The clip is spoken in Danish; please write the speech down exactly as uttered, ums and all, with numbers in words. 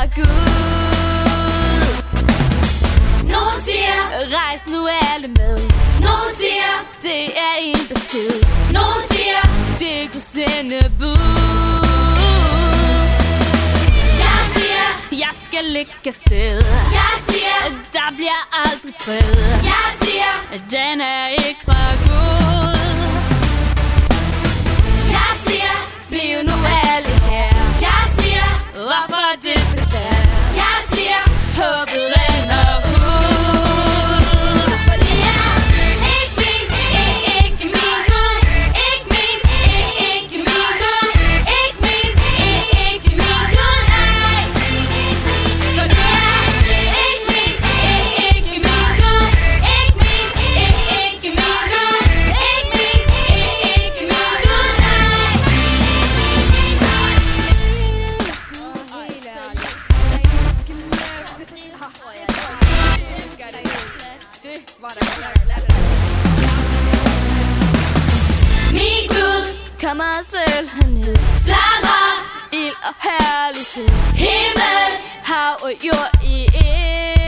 Gud. Nogen siger, rejs nu alle med. Nogen siger, det er en besked. Nogen siger, det kunne sende bud. Jeg siger, jeg skal ligge afsted. Jeg siger, der bliver aldrig fred. Jeg siger, den er ikke fra Gud. Jeg siger, bliv nu alle her. Jeg siger, hvorfor det besvær. Jeg siger, håbet render ud. For det er ikke min, ikke min Gud. Ikke min, ikke min Gud. Ikke min, ikke min Gud, nej. For det er ikke min, ikke min Gud. Ikke min, ikke min Gud. Ikke min, ikke min Gud, min Gud kommer selv herned. flammer, ild og herlighed. himmel, hav og jord i et.